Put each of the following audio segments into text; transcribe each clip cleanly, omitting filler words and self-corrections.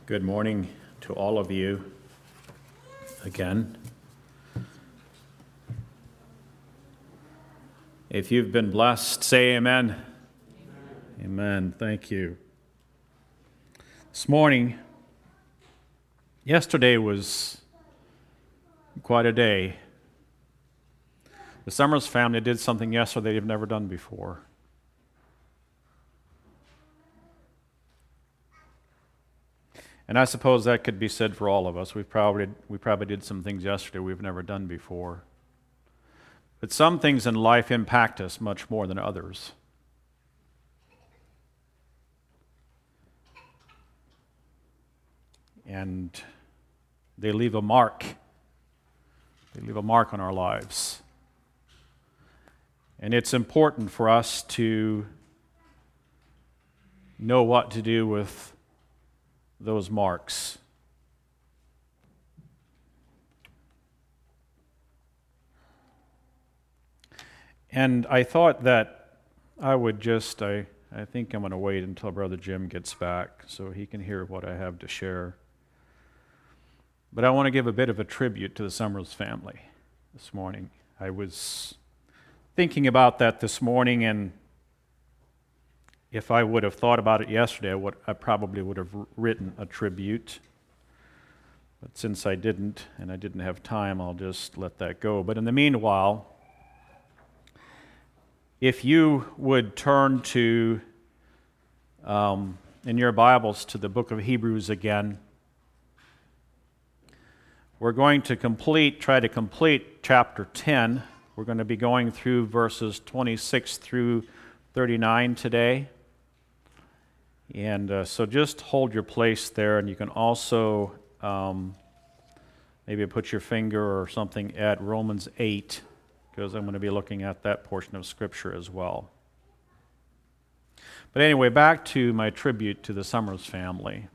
Good morning to all of you again. If you've been blessed, say amen. Amen. Thank you. This morning, yesterday was quite a day. The Summers family did something yesterday they've never done before. And I suppose that could be said for all of us. We probably did some things yesterday we've never done before. But some things in life impact us much more than others. And they leave a mark. They leave a mark on our lives. And it's important for us to know what to do with those marks. And I thought that I would just, I think I'm going to wait until Brother Jim gets back so he can hear what I have to share. But I want to give a bit of a tribute to the Summers family this morning. I was thinking about that this morning, and if I would have thought about it yesterday, I probably would have written a tribute. But since I didn't, and I didn't have time, I'll just let that go. But in the meanwhile, if you would turn to, in your Bibles, to the book of Hebrews again, we're going to try to complete chapter 10. We're going to be going through verses 26 through 39 today. And so just hold your place there, and you can also maybe put your finger or something at Romans 8, because I'm going to be looking at that portion of Scripture as well. But anyway, back to my tribute to the Summers family.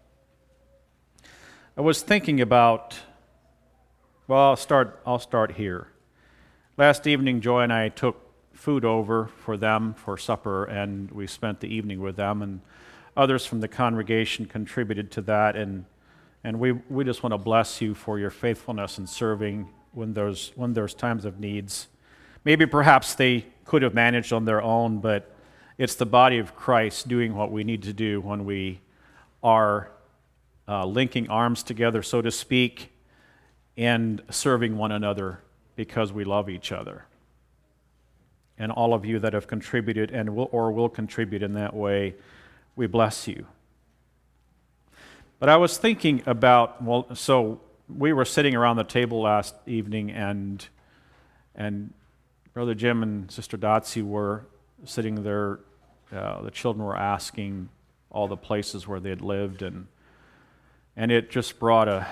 I was thinking about, well, I'll start here. Last evening, Joy and I took food over for them for supper, and we spent the evening with them, and others from the congregation contributed to that, and we just want to bless you for your faithfulness in serving when there's times of needs. Maybe perhaps they could have managed on their own, but it's the body of Christ doing what we need to do when we are linking arms together, so to speak, and serving one another because we love each other. And all of you that have contributed and will contribute in that way, we bless you. But I was thinking about, so we were sitting around the table last evening, and Brother Jim and Sister Dotsie were sitting there. The children were asking all the places where they had lived, and it just brought a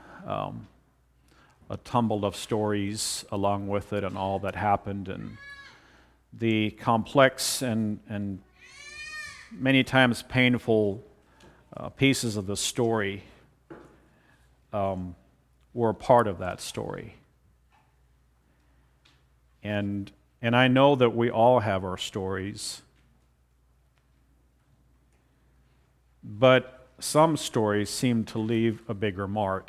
tumble of stories along with it, and all that happened, and the complex and many times painful pieces of the story were a part of that story. And I know that we all have our stories, but some stories seem to leave a bigger mark.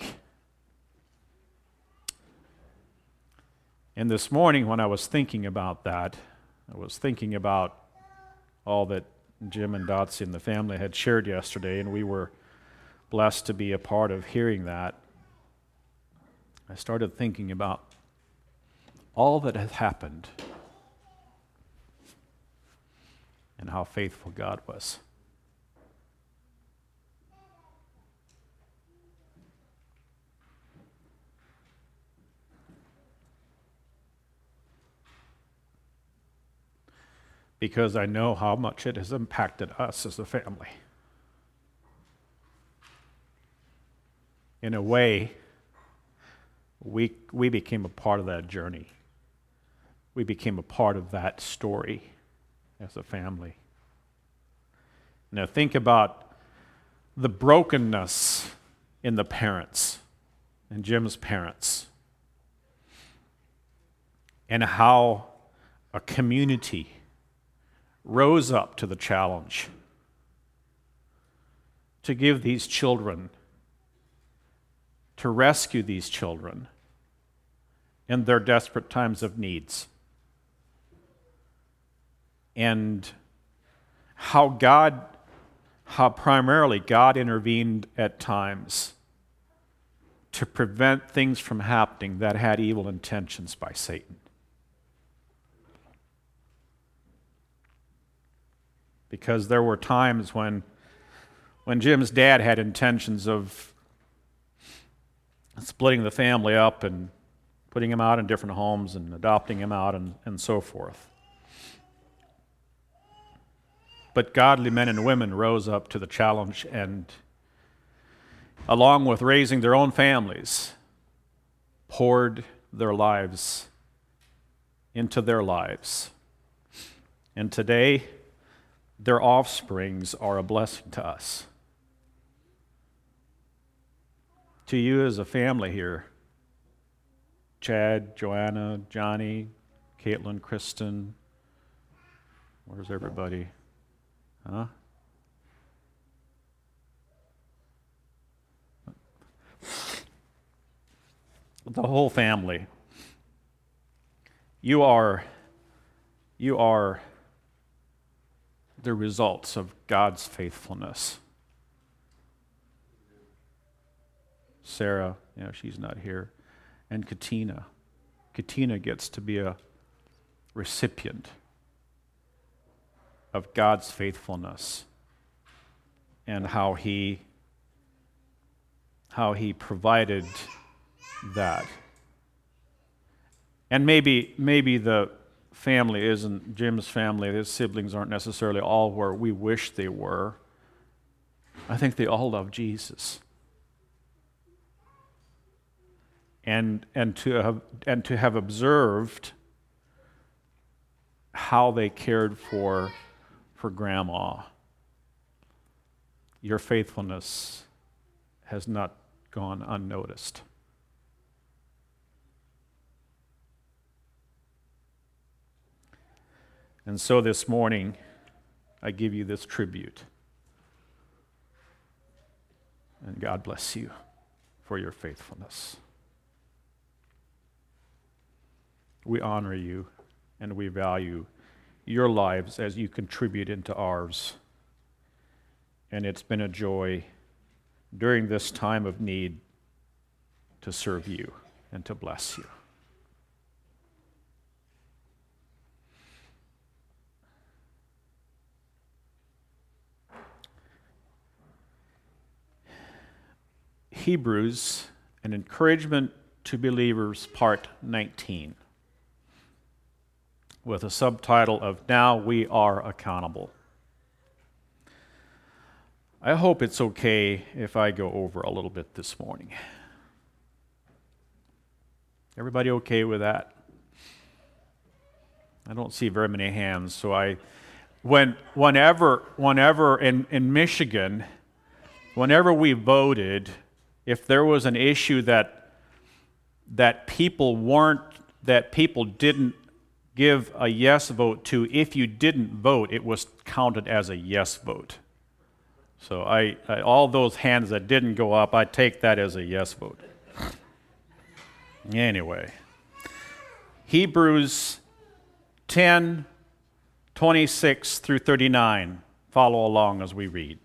And this morning when I was thinking about that, I was thinking about all that Jim and Dotsie and the family had shared yesterday, and we were blessed to be a part of hearing that. I started thinking about all that has happened and how faithful God was. Because I know how much it has impacted us as a family. In a way, we became a part of that journey. We became a part of that story as a family. Now think about the brokenness in the parents, and Jim's parents, and how a community rose up to the challenge to give these children, to rescue these children in their desperate times of needs. And how primarily God intervened at times to prevent things from happening that had evil intentions by Satan. Because there were times when Jim's dad had intentions of splitting the family up and putting him out in different homes and adopting him out and so forth. But godly men and women rose up to the challenge and, along with raising their own families, poured their lives into their lives. And today, their offsprings are a blessing to us. To you as a family here, Chad, Joanna, Johnny, Caitlin, Kristen, where's everybody? Huh? The whole family. You are the results of God's faithfulness. Sarah, she's not here. And Katina. Katina gets to be a recipient of God's faithfulness and how he provided that. And maybe the family isn't, Jim's family, his siblings aren't necessarily all where we wish they were. I think they all love Jesus. And to have observed how they cared for Grandma, your faithfulness has not gone unnoticed. And so this morning, I give you this tribute. And God bless you for your faithfulness. We honor you and we value your lives as you contribute into ours. And it's been a joy during this time of need to serve you and to bless you. Hebrews, an encouragement to believers, part 19. With a subtitle of Now We Are Accountable. I hope it's okay if I go over a little bit this morning. Everybody okay with that? I don't see very many hands, so whenever in Michigan, whenever we voted, if there was an issue that people didn't give a yes vote to, if you didn't vote, it was counted as a yes vote. So I all those hands that didn't go up, I take that as a yes vote. Anyway, Hebrews 10:26 through 39. Follow along as we read.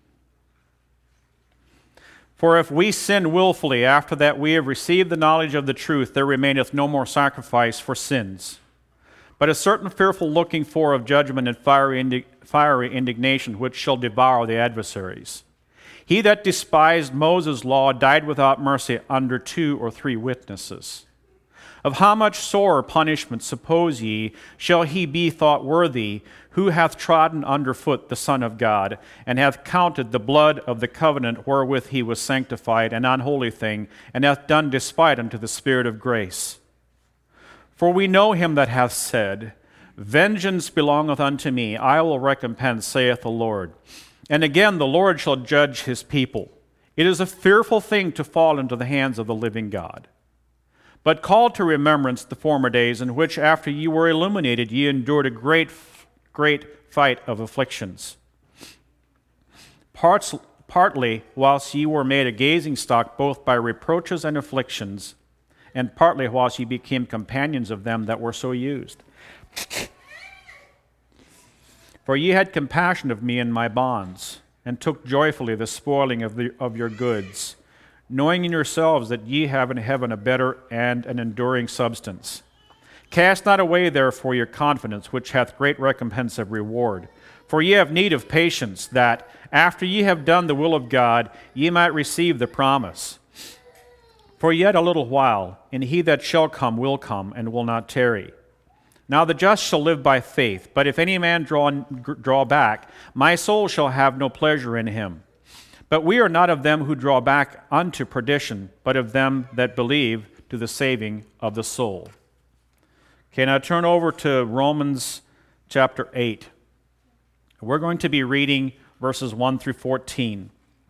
For if we sin willfully after that we have received the knowledge of the truth, there remaineth no more sacrifice for sins, but a certain fearful looking for of judgment and fiery indignation, which shall devour the adversaries. He that despised Moses' law died without mercy under 2 or 3 witnesses. Of how much sorer punishment, suppose ye, shall he be thought worthy, who hath trodden under foot the Son of God, and hath counted the blood of the covenant wherewith he was sanctified an unholy thing, and hath done despite unto the Spirit of grace? For we know him that hath said, Vengeance belongeth unto me, I will recompense, saith the Lord. And again the Lord shall judge his people. It is a fearful thing to fall into the hands of the living God. But call to remembrance the former days, in which after ye were illuminated, ye endured a great fight of afflictions, partly whilst ye were made a gazing stock both by reproaches and afflictions, and partly whilst ye became companions of them that were so used. For ye had compassion of me in my bonds, and took joyfully the spoiling of your goods, knowing in yourselves that ye have in heaven a better and an enduring substance. Cast not away therefore your confidence, which hath great recompense of reward. For ye have need of patience, that, after ye have done the will of God, ye might receive the promise. For yet a little while, and he that shall come will come, and will not tarry. Now the just shall live by faith, but if any man draw back, my soul shall have no pleasure in him. But we are not of them who draw back unto perdition, but of them that believe to the saving of the soul. Okay, now turn over to Romans chapter 8. We're going to be reading verses 1 through 14.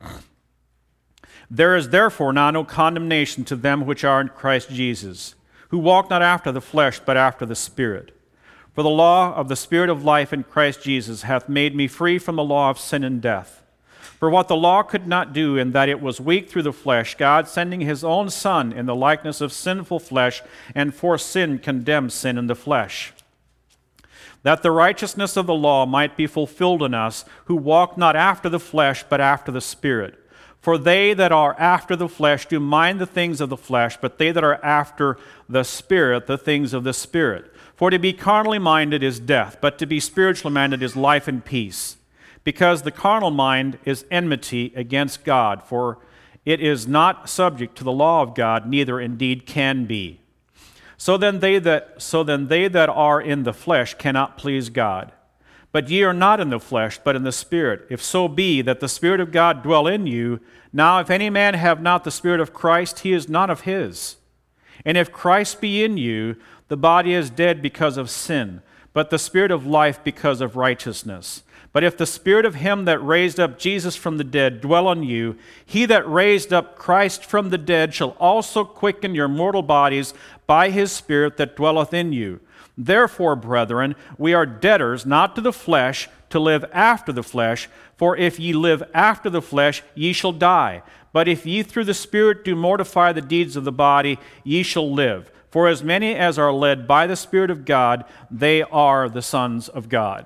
There is therefore now no condemnation to them which are in Christ Jesus, who walk not after the flesh, but after the Spirit. For the law of the Spirit of life in Christ Jesus hath made me free from the law of sin and death. For what the law could not do, in that it was weak through the flesh, God sending his own Son in the likeness of sinful flesh, and for sin condemned sin in the flesh, that the righteousness of the law might be fulfilled in us, who walk not after the flesh, but after the Spirit. For they that are after the flesh do mind the things of the flesh, but they that are after the Spirit, the things of the Spirit. For to be carnally minded is death, but to be spiritually minded is life and peace. Because the carnal mind is enmity against God, for it is not subject to the law of God, neither indeed can be. So then they that are in the flesh cannot please God. But ye are not in the flesh, but in the Spirit, if so be that the Spirit of God dwell in you. Now if any man have not the Spirit of Christ, he is not of his. And if Christ be in you, the body is dead because of sin, but the Spirit of life because of righteousness. But if the Spirit of him that raised up Jesus from the dead dwell on you, he that raised up Christ from the dead shall also quicken your mortal bodies by his Spirit that dwelleth in you. Therefore, brethren, we are debtors not to the flesh, to live after the flesh. For if ye live after the flesh, ye shall die. But if ye through the Spirit do mortify the deeds of the body, ye shall live. For as many as are led by the Spirit of God, they are the sons of God.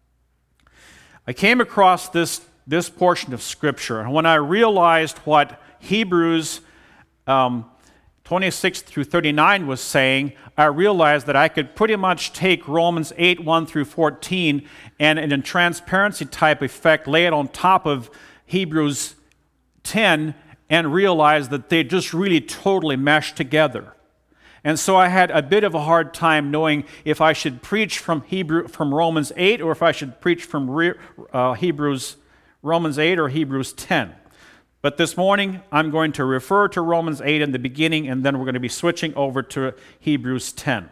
I came across this portion of Scripture, and when I realized what Hebrews 26 through 39 was saying, I realized that I could pretty much take Romans 8, 1 through 14, and in a transparency type effect, lay it on top of Hebrews 10, and realize that they just really totally mesh together. And so I had a bit of a hard time knowing if I should preach from Romans 8 or if I should preach from Romans 8 or Hebrews 10. But this morning, I'm going to refer to Romans 8 in the beginning, and then we're going to be switching over to Hebrews 10.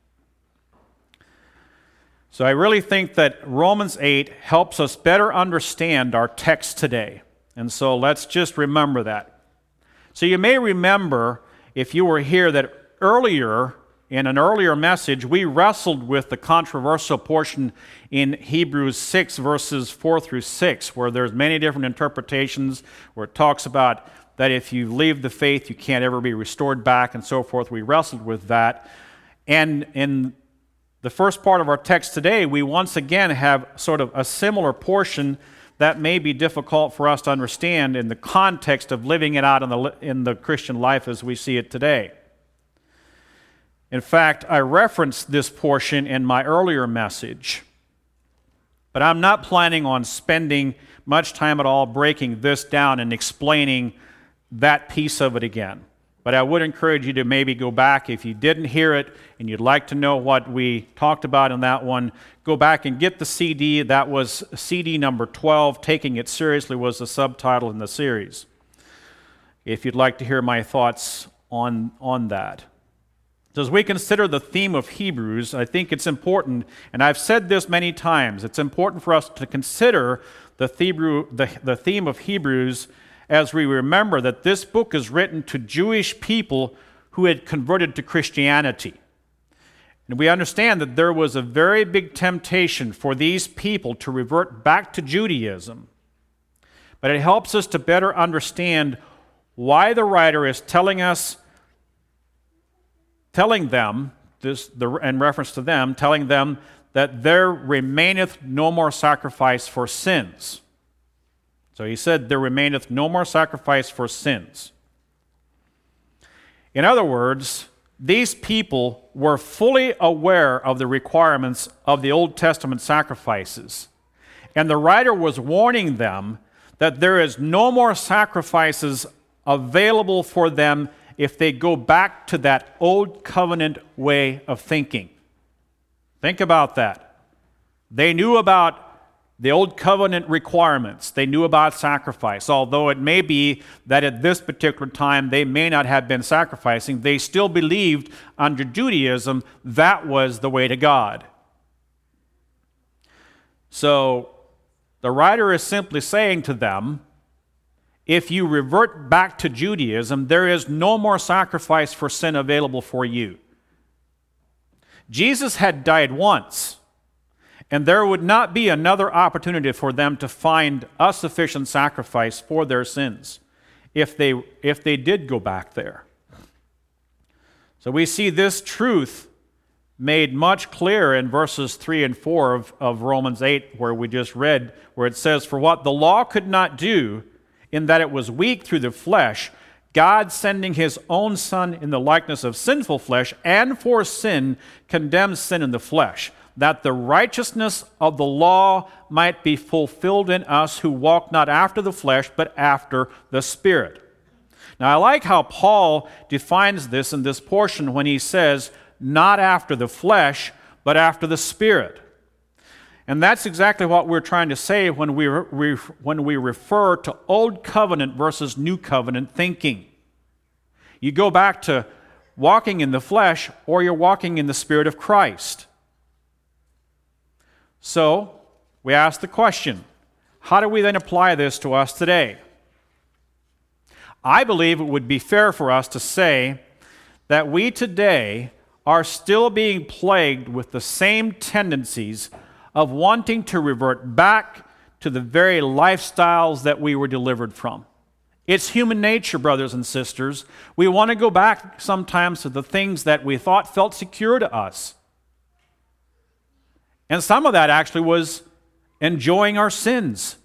So I really think that Romans 8 helps us better understand our text today. And so let's just remember that. So you may remember, if you were here, that earlier, in an earlier message, we wrestled with the controversial portion in Hebrews 6, verses 4 through 6, where there's many different interpretations, where it talks about that if you leave the faith, you can't ever be restored back, and so forth. We wrestled with that. And in the first part of our text today, we once again have sort of a similar portion that may be difficult for us to understand in the context of living it out in the Christian life as we see it today. In fact, I referenced this portion in my earlier message, but I'm not planning on spending much time at all breaking this down and explaining that piece of it again. But I would encourage you to maybe go back if you didn't hear it and you'd like to know what we talked about in that one. Go back and get the CD. That was CD number 12. Taking It Seriously was the subtitle in the series, if you'd like to hear my thoughts on that. So as we consider the theme of Hebrews, I think it's important, and I've said this many times, it's important for us to consider the theme of Hebrews as we remember that this book is written to Jewish people who had converted to Christianity. And we understand that there was a very big temptation for these people to revert back to Judaism. but it helps us to better understand why the writer is telling them, in reference to them, telling them that there remaineth no more sacrifice for sins. So he said, there remaineth no more sacrifice for sins. In other words, these people were fully aware of the requirements of the Old Testament sacrifices. And the writer was warning them that there is no more sacrifices available for them if they go back to that old covenant way of thinking. Think about that. They knew about the old covenant requirements. They knew about sacrifice. Although it may be that at this particular time they may not have been sacrificing, they still believed under Judaism that was the way to God. So the writer is simply saying to them, if you revert back to Judaism, there is no more sacrifice for sin available for you. Jesus had died once, and there would not be another opportunity for them to find a sufficient sacrifice for their sins if they did go back there. So we see this truth made much clearer in verses 3 and 4 of Romans 8, where we just read, where it says, "For what the law could not do, in that it was weak through the flesh, God sending his own Son in the likeness of sinful flesh, and for sin, condemned sin in the flesh, that the righteousness of the law might be fulfilled in us who walk not after the flesh, but after the Spirit." Now, I like how Paul defines this in this portion when he says, not after the flesh, but after the Spirit. And that's exactly what we're trying to say when we refer to Old Covenant versus New Covenant thinking. You go back to walking in the flesh, or you're walking in the Spirit of Christ. So, we ask the question, how do we then apply this to us today? I believe it would be fair for us to say that we today are still being plagued with the same tendencies of wanting to revert back to the very lifestyles that we were delivered from. It's human nature, brothers and sisters. We want to go back sometimes to the things that we thought felt secure to us. And some of that actually was enjoying our sins.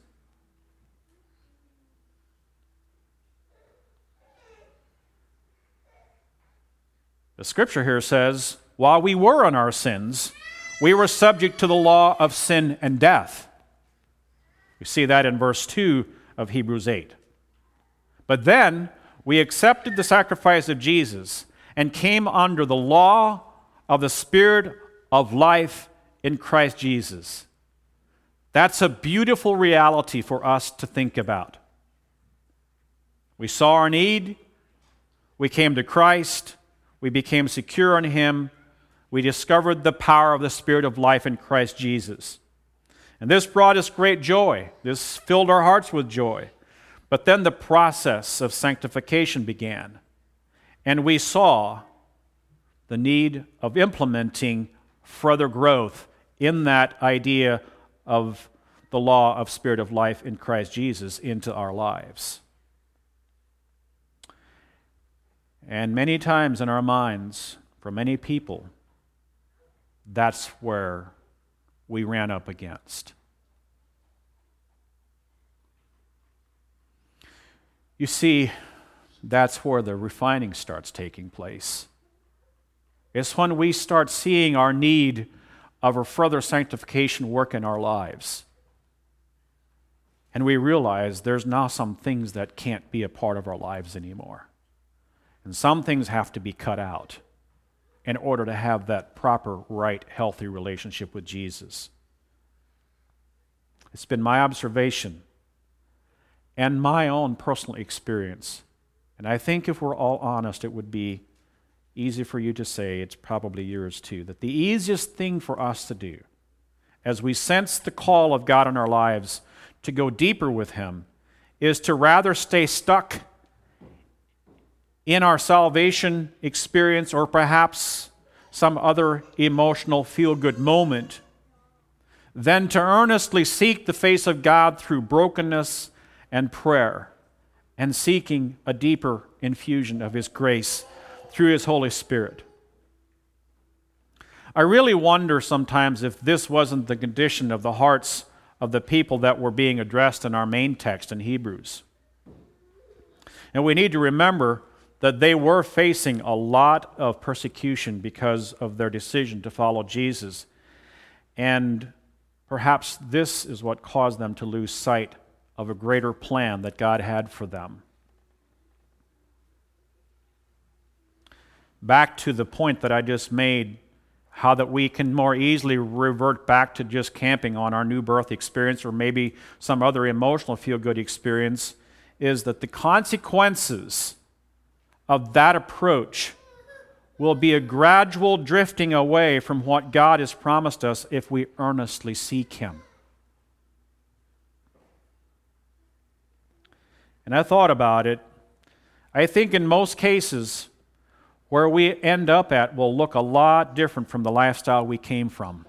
The scripture here says, while we were in our sins, we were subject to the law of sin and death. We see that in verse 2 of Hebrews 8. But then we accepted the sacrifice of Jesus and came under the law of the Spirit of life in Christ Jesus. That's a beautiful reality for us to think about. We saw our need, we came to Christ, we became secure in Him, we discovered the power of the Spirit of life in Christ Jesus. And this brought us great joy. This filled our hearts with joy. But then the process of sanctification began, and we saw the need of implementing further growth in that idea of the law of Spirit of life in Christ Jesus into our lives. And many times in our minds, for many people, that's where we ran up against. You see, that's where the refining starts taking place. It's when we start seeing our need of a further sanctification work in our lives. And we realize there's now some things that can't be a part of our lives anymore. And some things have to be cut out in order to have that proper, right, healthy relationship with Jesus. It's been my observation and my own personal experience, and I think if we're all honest, it would be easy for you to say, it's probably yours too, that the easiest thing for us to do as we sense the call of God in our lives to go deeper with Him is to rather stay stuck in our salvation experience or perhaps some other emotional feel-good moment than to earnestly seek the face of God through brokenness and prayer and seeking a deeper infusion of His grace through His Holy Spirit. I really wonder sometimes if this wasn't the condition of the hearts of the people that were being addressed in our main text in Hebrews. And we need to remember that they were facing a lot of persecution because of their decision to follow Jesus. And perhaps this is what caused them to lose sight of a greater plan that God had for them. Back to the point that I just made, how that we can more easily revert back to just camping on our new birth experience or maybe some other emotional feel-good experience, is that the consequences of that approach will be a gradual drifting away from what God has promised us if we earnestly seek Him. And I thought about it. I think in most cases, where we end up at will look a lot different from the lifestyle we came from.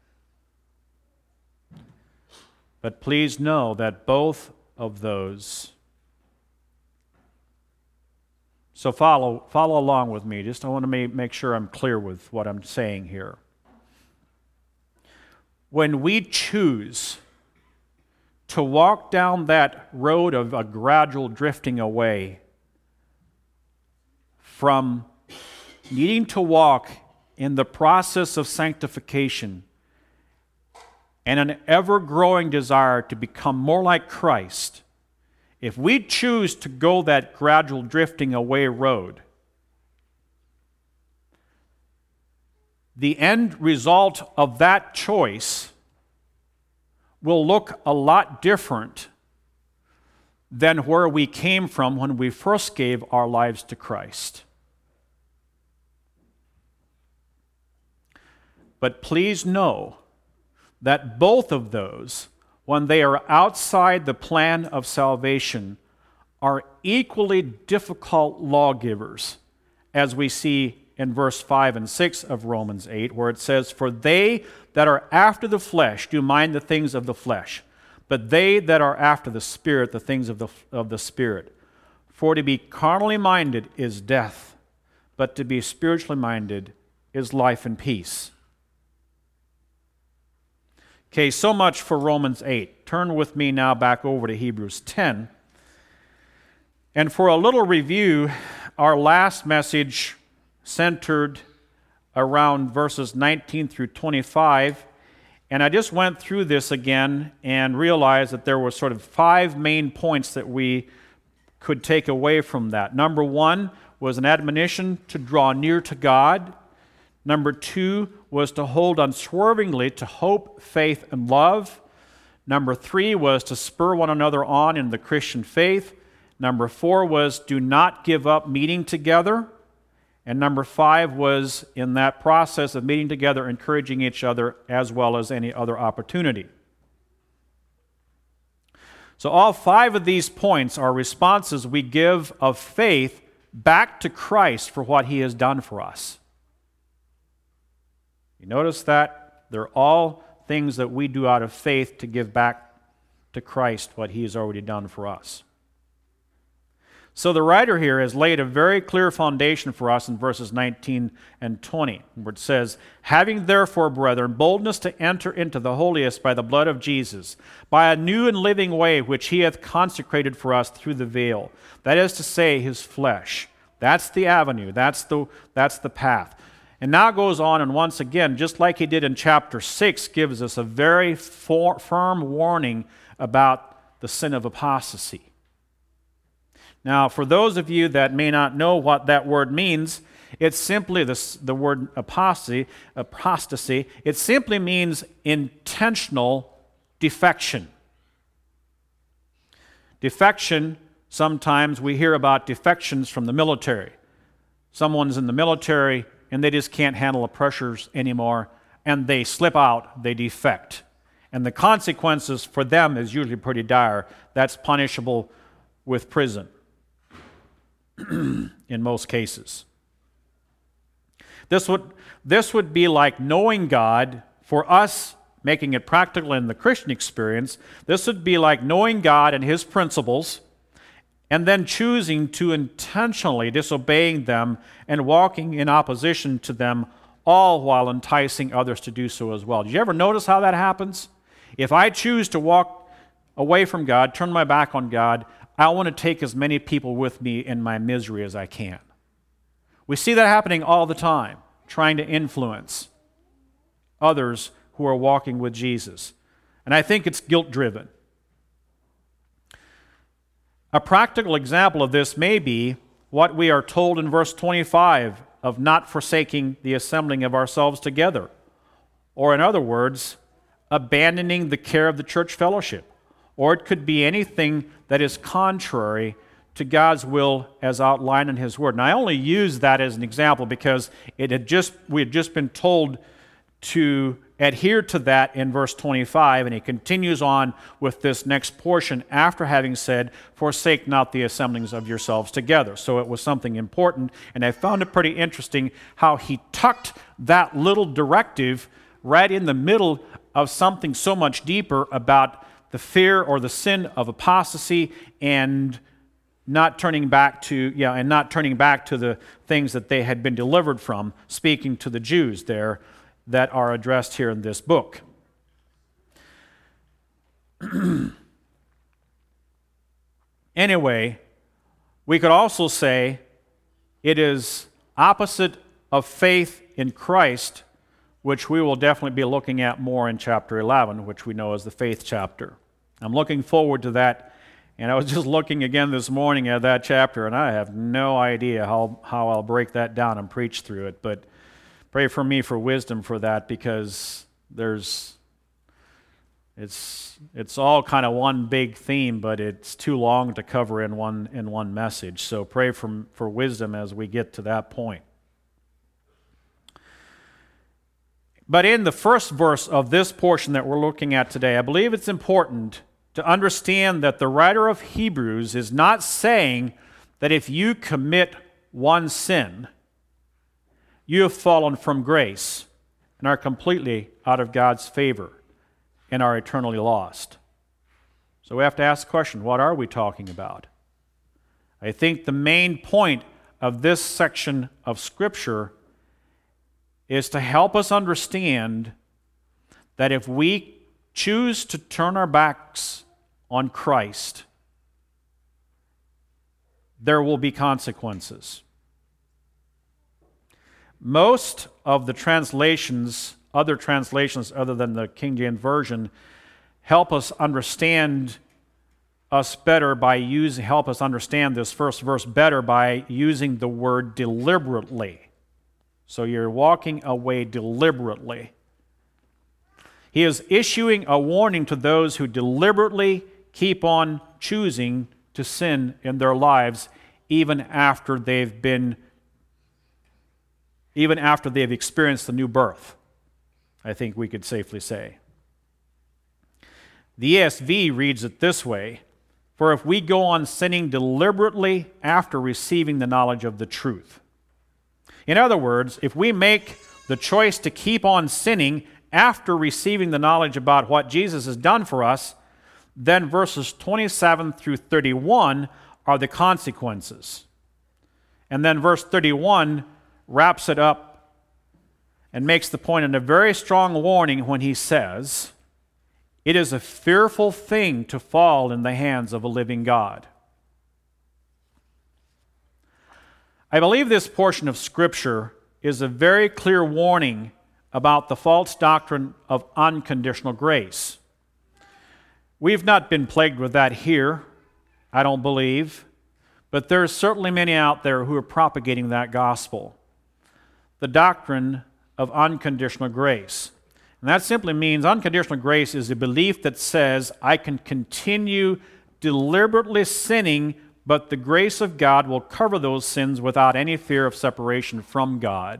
But please know that both of those. So follow along with me. Just I want to make sure I'm clear with what I'm saying here. When we choose to walk down that road of a gradual drifting away from needing to walk in the process of sanctification and an ever-growing desire to become more like Christ, if we choose to go that gradual drifting away road, the end result of that choice will look a lot different than where we came from when we first gave our lives to Christ. But please know that both of those, when they are outside the plan of salvation, are equally difficult lawgivers, as we see in verse 5 and 6 of Romans 8, where it says, "For they that are after the flesh do mind the things of the flesh, but they that are after the Spirit, the things of the Spirit. For to be carnally minded is death, but to be spiritually minded is life and peace." Okay, so much for Romans 8. Turn with me now back over to Hebrews 10. And for a little review, our last message centered around verses 19 through 25. And I just went through this again and realized that there were sort of 5 main points that we could take away from that. Number 1 was an admonition to draw near to God. Number 2 was to hold unswervingly to hope, faith, and love. Number 3 was to spur one another on in the Christian faith. Number 4 was do not give up meeting together. And number 5 was, in that process of meeting together, encouraging each other as well as any other opportunity. So all 5 of these points are responses we give of faith back to Christ for what He has done for us. You notice that? They're all things that we do out of faith to give back to Christ what He has already done for us. So the writer here has laid a very clear foundation for us in verses 19 and 20, where it says, "Having therefore, brethren, boldness to enter into the holiest by the blood of Jesus, by a new and living way which He hath consecrated for us through the veil, that is to say, His flesh." That's the avenue, that's the path. And now goes on and once again, just like he did in chapter 6, gives us a very firm warning about the sin of apostasy. Now, for those of you that may not know what that word means, it's simply the word apostasy. It simply means intentional defection. Defection, sometimes we hear about defections from the military. Someone's in the military and they just can't handle the pressures anymore, and they slip out, they defect. And the consequences for them is usually pretty dire. That's punishable with prison in most cases. This would be like knowing God. For us, making it practical in the Christian experience, this would be like knowing God and His principles and then choosing to intentionally disobeying them and walking in opposition to them, all while enticing others to do so as well. Did you ever notice how that happens? If I choose to walk away from God, turn my back on God, I want to take as many people with me in my misery as I can. We see that happening all the time, trying to influence others who are walking with Jesus. And I think it's guilt-driven. A practical example of this may be what we are told in verse 25 of not forsaking the assembling of ourselves together. Or in other words, abandoning the care of the church fellowship. Or it could be anything that is contrary to God's will as outlined in His Word. And I only use that as an example because we had just been told to adhere to that in verse 25, and he continues on with this next portion after having said, forsake not the assemblings of yourselves together. So it was something important, and I found it pretty interesting how he tucked that little directive right in the middle of something so much deeper about the fear or the sin of apostasy and not turning back to the things that they had been delivered from, speaking to the Jews there that are addressed here in this book. Anyway, we could also say it is opposite of faith in Christ, which we will definitely be looking at more in chapter 11, which we know as the faith chapter. I'm looking forward to that, and I was just looking again this morning at that chapter, and I have no idea how I'll break that down and preach through it, but pray for me for wisdom for that, because it's all kind of one big theme, but it's too long to cover in one message. So pray for wisdom as we get to that point. But in the first verse of this portion that we're looking at today, I believe it's important to understand that the writer of Hebrews is not saying that if you commit one sin, you have fallen from grace and are completely out of God's favor and are eternally lost. So we have to ask the question, what are we talking about? I think the main point of this section of Scripture is to help us understand that if we choose to turn our backs on Christ, there will be consequences. Most of the translations, other translations other than the King James Version, help us understand this first verse better by using the word deliberately. So you're walking away deliberately. He is issuing a warning to those who deliberately keep on choosing to sin in their lives even after they've experienced the new birth, I think we could safely say. The ESV reads it this way, for if we go on sinning deliberately after receiving the knowledge of the truth. In other words, if we make the choice to keep on sinning after receiving the knowledge about what Jesus has done for us, then verses 27 through 31 are the consequences. And then verse 31 wraps it up and makes the point in a very strong warning when he says, it is a fearful thing to fall in the hands of a living God. I believe this portion of Scripture is a very clear warning about the false doctrine of unconditional grace. We've not been plagued with that here, I don't believe, but there's certainly many out there who are propagating that gospel, the doctrine of unconditional grace. And that simply means unconditional grace is a belief that says I can continue deliberately sinning, but the grace of God will cover those sins without any fear of separation from God.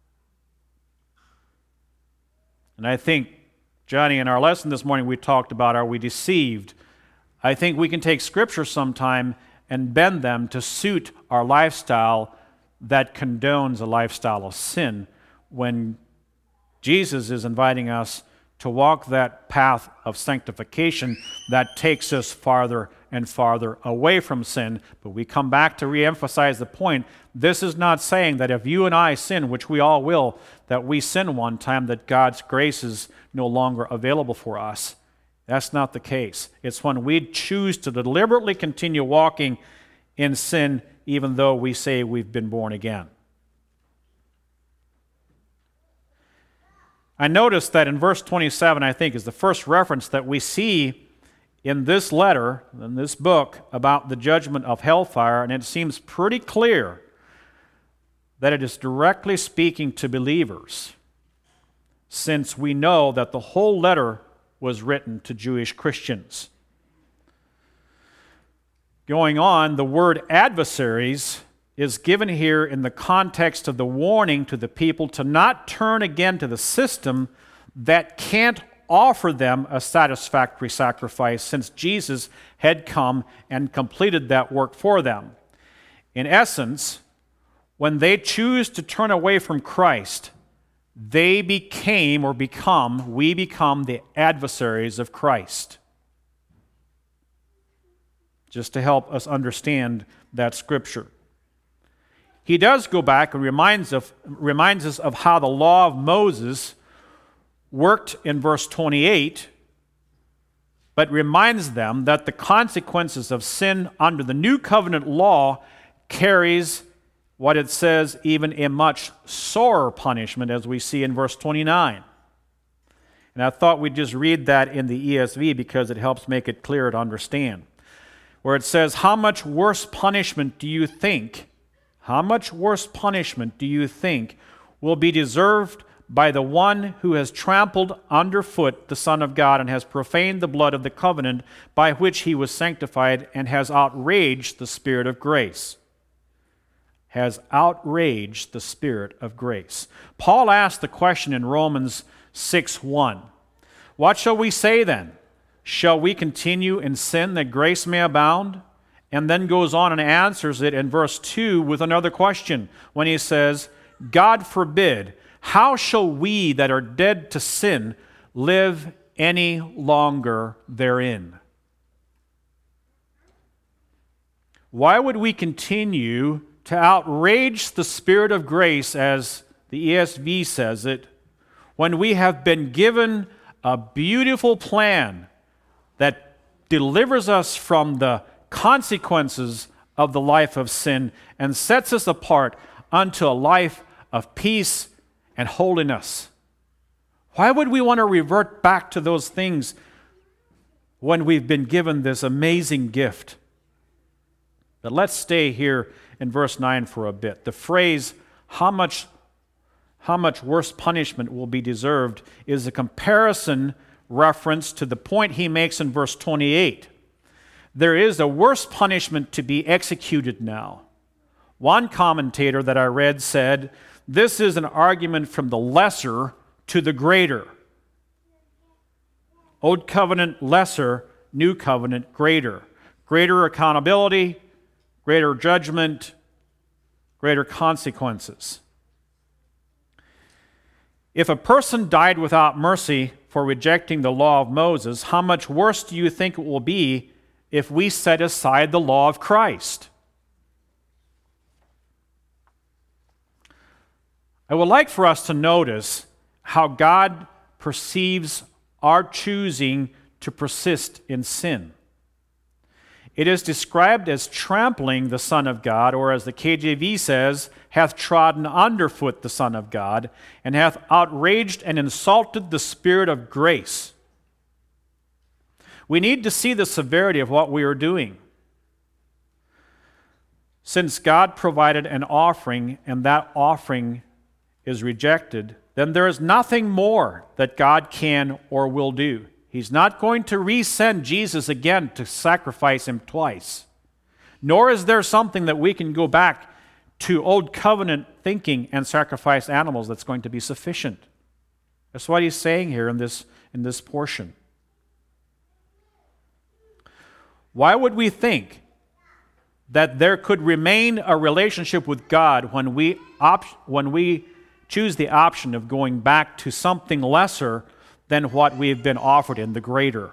And I think, Johnny, in our lesson this morning we talked about, are we deceived? I think we can take Scripture sometime and bend them to suit our lifestyle that condones a lifestyle of sin when Jesus is inviting us to walk that path of sanctification that takes us farther and farther away from sin. But we come back to reemphasize the point. This is not saying that if you and I sin, which we all will, that we sin one time, that God's grace is no longer available for us. That's not the case. It's when we choose to deliberately continue walking in sin, even though we say we've been born again. I noticed that in verse 27, I think, is the first reference that we see in this letter, in this book, about the judgment of hellfire, and it seems pretty clear that it is directly speaking to believers, since we know that the whole letter was written to Jewish Christians. Going on, the word adversaries is given here in the context of the warning to the people to not turn again to the system that can't offer them a satisfactory sacrifice, since Jesus had come and completed that work for them. In essence, when they choose to turn away from Christ, we become the adversaries of Christ. Just to help us understand that scripture. He does go back and reminds us of how the law of Moses worked in verse 28, but reminds them that the consequences of sin under the new covenant law carries what it says, even a much sorer punishment, as we see in verse 29. And I thought we'd just read that in the ESV because it helps make it clearer to understand. Where it says, how much worse punishment do you think will be deserved by the one who has trampled underfoot the Son of God and has profaned the blood of the covenant by which he was sanctified and has outraged the Spirit of grace? Has outraged the Spirit of grace. Paul asked the question in Romans 6:1. What shall we say then? Shall we continue in sin that grace may abound? And then goes on and answers it in verse 2 with another question when he says, God forbid, how shall we that are dead to sin live any longer therein? Why would we continue to outrage the Spirit of grace, as the ESV says it, when we have been given a beautiful plan that delivers us from the consequences of the life of sin and sets us apart unto a life of peace and holiness? Why would we want to revert back to those things when we've been given this amazing gift? But let's stay here in verse 9 for a bit. The phrase, how much worse punishment will be deserved, is a comparison reference to the point he makes in verse 28. There is a worse punishment to be executed now. One commentator that I read said, this is an argument from the lesser to the greater. Old covenant, lesser; new covenant, greater. Greater accountability, greater judgment, greater consequences. If a person died without mercy for rejecting the law of Moses, how much worse do you think it will be if we set aside the law of Christ? I would like for us to notice how God perceives our choosing to persist in sin. It is described as trampling the Son of God, or as the KJV says, hath trodden underfoot the Son of God, and hath outraged and insulted the Spirit of grace. We need to see the severity of what we are doing. Since God provided an offering and that offering is rejected, then there is nothing more that God can or will do. He's not going to resend Jesus again to sacrifice him twice. Nor is there something that we can go back to old covenant thinking and sacrifice animals that's going to be sufficient. That's what he's saying here in this portion. Why would we think that there could remain a relationship with God when we choose the option of going back to something lesser than what we've been offered in the greater.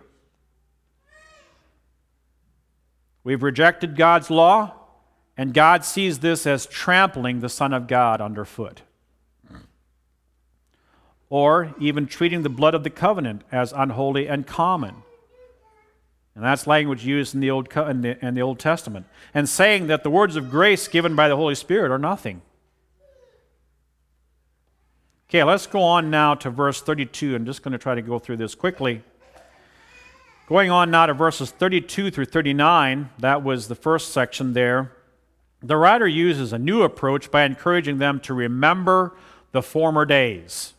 We've rejected God's law, and God sees this as trampling the Son of God underfoot. Or even treating the blood of the covenant as unholy and common. And that's language used in the Old Testament. And saying that the words of grace given by the Holy Spirit are nothing. Okay, let's go on now to verse 32. I'm just going to try to go through this quickly. Going on now to verses 32 through 39, that was the first section there. The writer uses a new approach by encouraging them to remember the former days.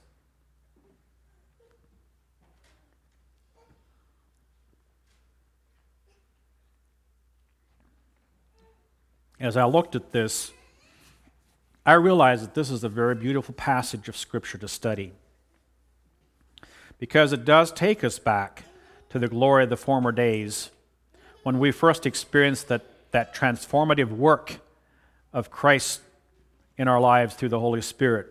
As I looked at this, I realized that this is a very beautiful passage of Scripture to study, because it does take us back to the glory of the former days when we first experienced that transformative work of Christ in our lives through the Holy Spirit.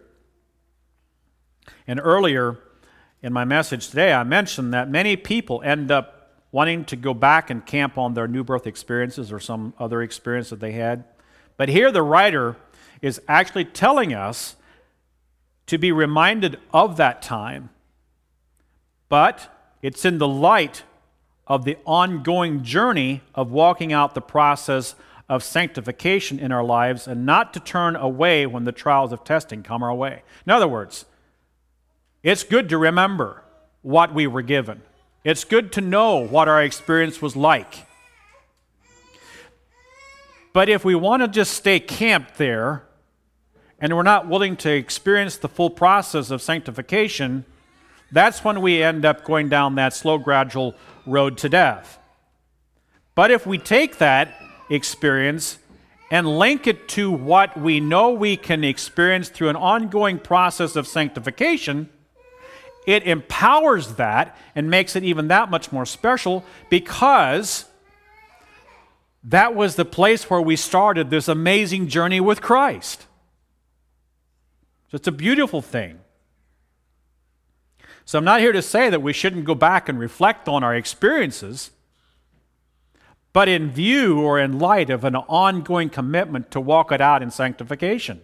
And earlier in my message today, I mentioned that many people end up wanting to go back and camp on their new birth experiences or some other experience that they had. But here the writer is actually telling us to be reminded of that time. But it's in the light of the ongoing journey of walking out the process of sanctification in our lives, and not to turn away when the trials of testing come our way. In other words, it's good to remember what we were given. It's good to know what our experience was like. But if we want to just stay camped there, and we're not willing to experience the full process of sanctification, that's when we end up going down that slow, gradual road to death. But if we take that experience and link it to what we know we can experience through an ongoing process of sanctification, it empowers that and makes it even that much more special, because that was the place where we started this amazing journey with Christ. So it's a beautiful thing. So I'm not here to say that we shouldn't go back and reflect on our experiences, but in view or in light of an ongoing commitment to walk it out in sanctification.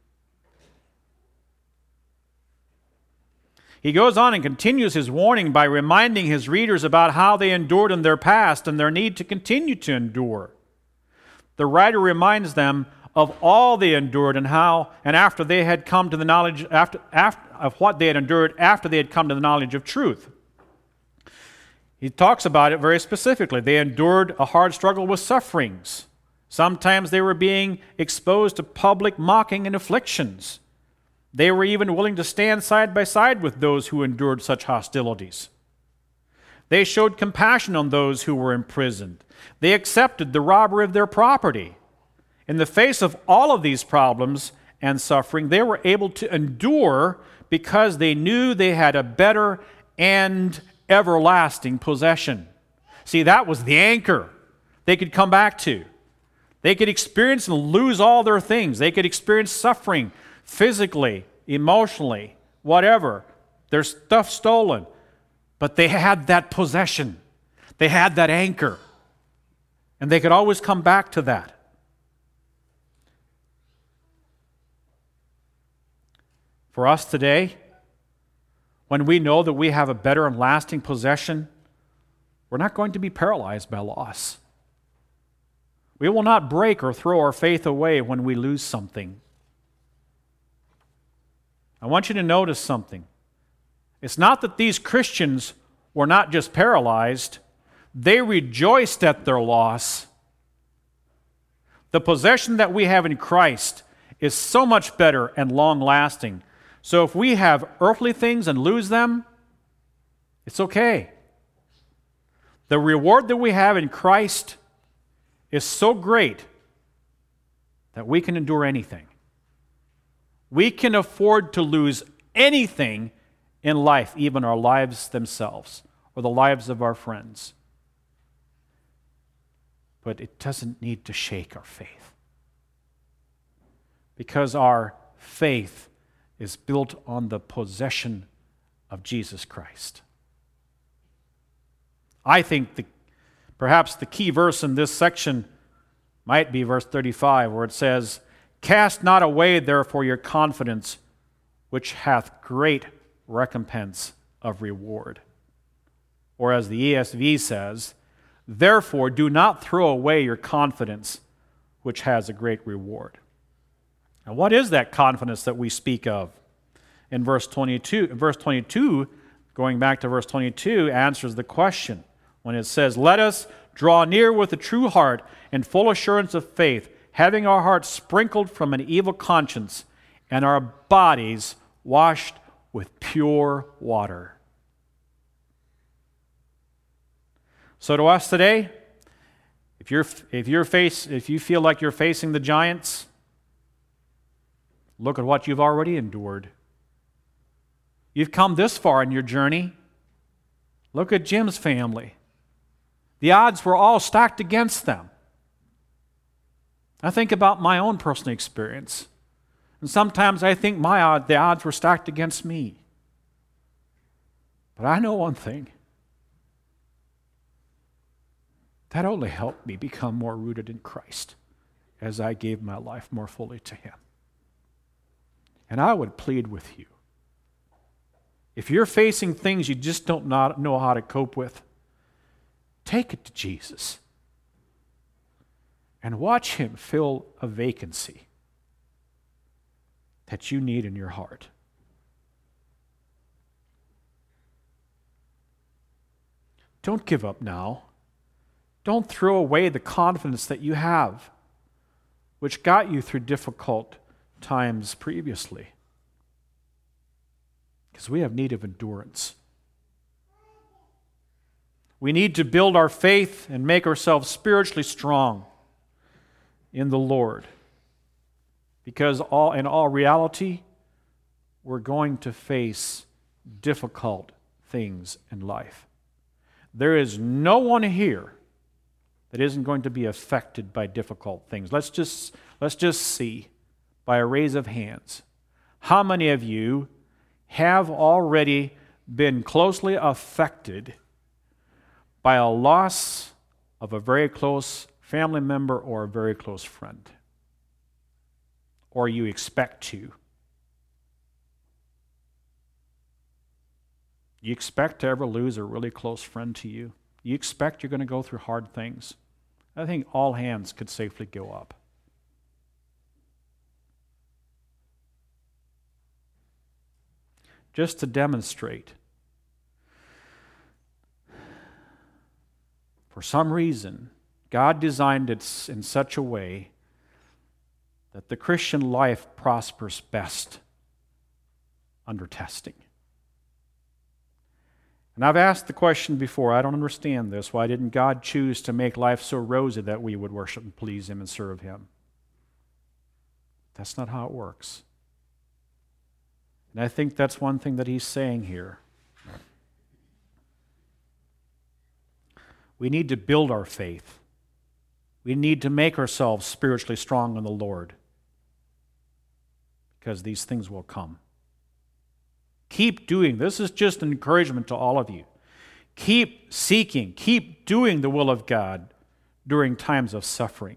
He goes on and continues his warning by reminding his readers about how they endured in their past and their need to continue to endure. The writer reminds them of all they endured and how, and after they had come to the knowledge of what they had endured after they had come to the knowledge of truth. He talks about it very specifically. They endured a hard struggle with sufferings. Sometimes they were being exposed to public mocking and afflictions. They were even willing to stand side by side with those who endured such hostilities. They showed compassion on those who were imprisoned. They accepted the robbery of their property. In the face of all of these problems and suffering, they were able to endure because they knew they had a better and everlasting possession. See, that was the anchor they could come back to. They could experience and lose all their things. They could experience suffering physically, emotionally, whatever. Their stuff stolen. But they had that possession. They had that anchor. And they could always come back to that. For us today, when we know that we have a better and lasting possession, we're not going to be paralyzed by loss. We will not break or throw our faith away when we lose something. I want you to notice something. It's not that these Christians were not just paralyzed, they rejoiced at their loss. The possession that we have in Christ is so much better and long-lasting. So if we have earthly things and lose them, it's okay. The reward that we have in Christ is so great that we can endure anything. We can afford to lose anything in life, even our lives themselves or the lives of our friends. But it doesn't need to shake our faith, because our faith is built on the possession of Jesus Christ. I think perhaps the key verse in this section might be verse 35, where it says, "Cast not away therefore your confidence, which hath great recompense of reward." Or as the ESV says, "Therefore do not throw away your confidence, which has a great reward." Now what is that confidence that we speak of? In verse 22, going back to verse 22, answers the question when it says, "Let us draw near with a true heart and full assurance of faith, having our hearts sprinkled from an evil conscience and our bodies washed with pure water." So to us today, if you feel like you're facing the giants, look at what you've already endured. You've come this far in your journey. Look at Jim's family. The odds were all stacked against them. I think about my own personal experience. And sometimes I think the odds were stacked against me. But I know one thing. That only helped me become more rooted in Christ as I gave my life more fully to Him. And I would plead with you, if you're facing things you just don't know how to cope with, take it to Jesus and watch Him fill a vacancy that you need in your heart. Don't give up now. Don't throw away the confidence that you have, which got you through difficult times previously. Because we have need of endurance. We need to build our faith and make ourselves spiritually strong in the Lord. Because in all reality, we're going to face difficult things in life. There is no one here that isn't going to be affected by difficult things. Let's just see by a raise of hands. How many of you have already been closely affected by a loss of a very close family member or a very close friend? Or you expect to? You expect to ever lose a really close friend to you? You expect you're going to go through hard things? I think all hands could safely go up. Just to demonstrate, for some reason, God designed it in such a way that the Christian life prospers best under testing. And I've asked the question before, I don't understand this. Why didn't God choose to make life so rosy that we would worship and please Him and serve Him? That's not how it works. And I think that's one thing that He's saying here. We need to build our faith. We need to make ourselves spiritually strong in the Lord, because these things will come. Keep doing. This is just an encouragement to all of you. Keep seeking. Keep doing the will of God during times of suffering.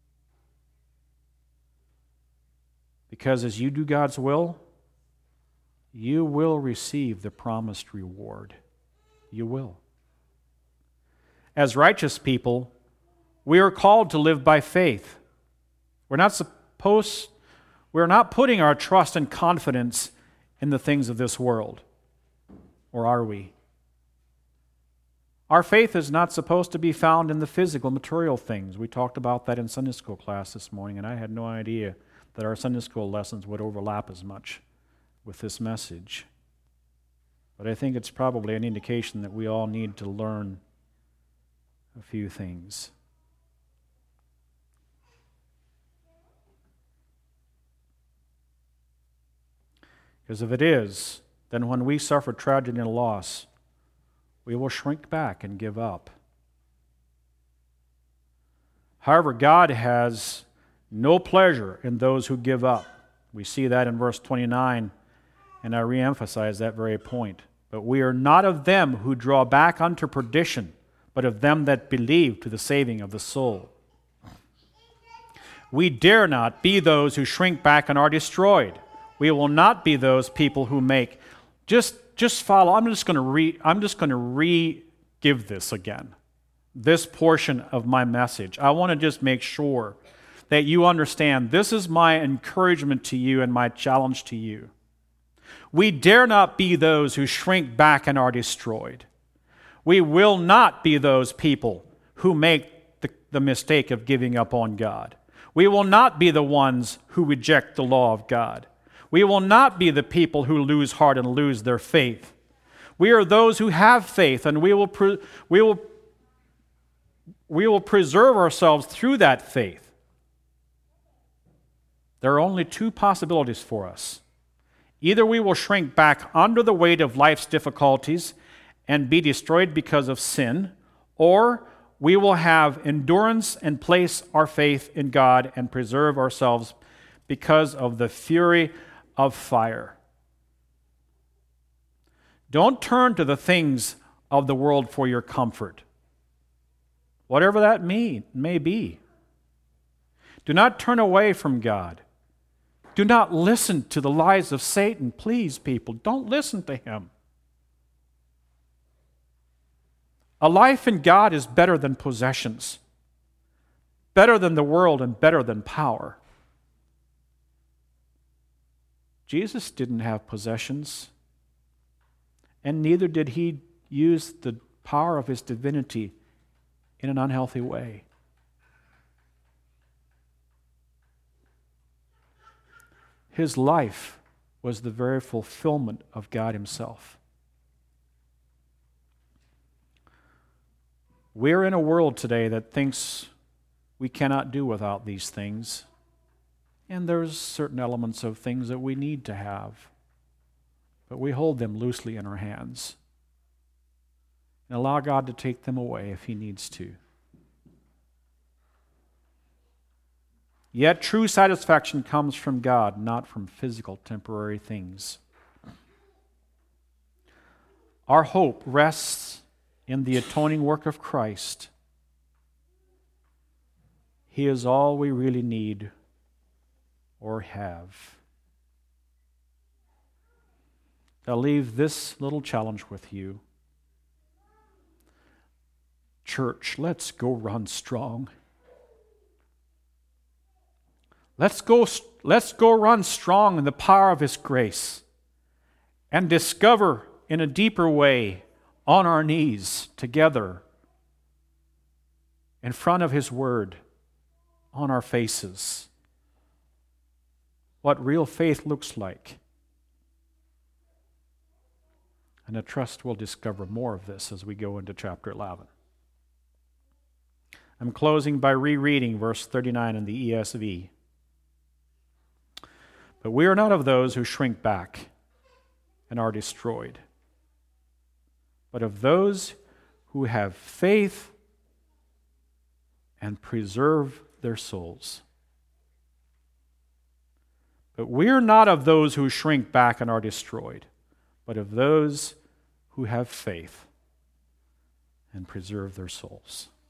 Because as you do God's will, you will receive the promised reward. You will. As righteous people, we are called to live by faith. We're not putting our trust and confidence in the things of this world. Or are we? Our faith is not supposed to be found in the physical, material things. We talked about that in Sunday school class this morning, and I had no idea that our Sunday school lessons would overlap as much with this message. But I think it's probably an indication that we all need to learn a few things. Because if it is, then when we suffer tragedy and loss, we will shrink back and give up. However, God has no pleasure in those who give up. We see that in verse 29, and I reemphasize that very point. But we are not of them who draw back unto perdition, but of them that believe to the saving of the soul. We dare not be those who shrink back and are destroyed. We will not be those people who make, just follow. I'm just going to re-give this again, this portion of my message. I want to just make sure that you understand this is my encouragement to you and my challenge to you. We dare not be those who shrink back and are destroyed. We will not be those people who make the mistake of giving up on God. We will not be the ones who reject the law of God. We will not be the people who lose heart and lose their faith. We are those who have faith, and we will preserve ourselves through that faith. There are only two possibilities for us. Either we will shrink back under the weight of life's difficulties and be destroyed because of sin, or we will have endurance and place our faith in God and preserve ourselves because of the fury of fire. Don't turn to the things of the world for your comfort, whatever that may be. Do not turn away from God. Do not listen to the lies of Satan. Please, people, don't listen to him. A life in God is better than possessions, better than the world, and better than power. Jesus didn't have possessions, and neither did he use the power of his divinity in an unhealthy way. His life was the very fulfillment of God himself. We're in a world today that thinks we cannot do without these things, and there's certain elements of things that we need to have, but we hold them loosely in our hands and allow God to take them away if he needs to. Yet true satisfaction comes from God, not from physical temporary things. Our hope rests in the atoning work of Christ. He is all we really need or have. I'll leave this little challenge with you. Church, let's go run strong. Let's go run strong in the power of his grace and discover in a deeper way on our knees together in front of his word on our faces what real faith looks like. And I trust we'll discover more of this as we go into chapter 11. I'm closing by rereading verse 39 in the ESV. But we are not of those who shrink back and are destroyed, but of those who have faith and preserve their souls. But we are not of those who shrink back and are destroyed, but of those who have faith and preserve their souls.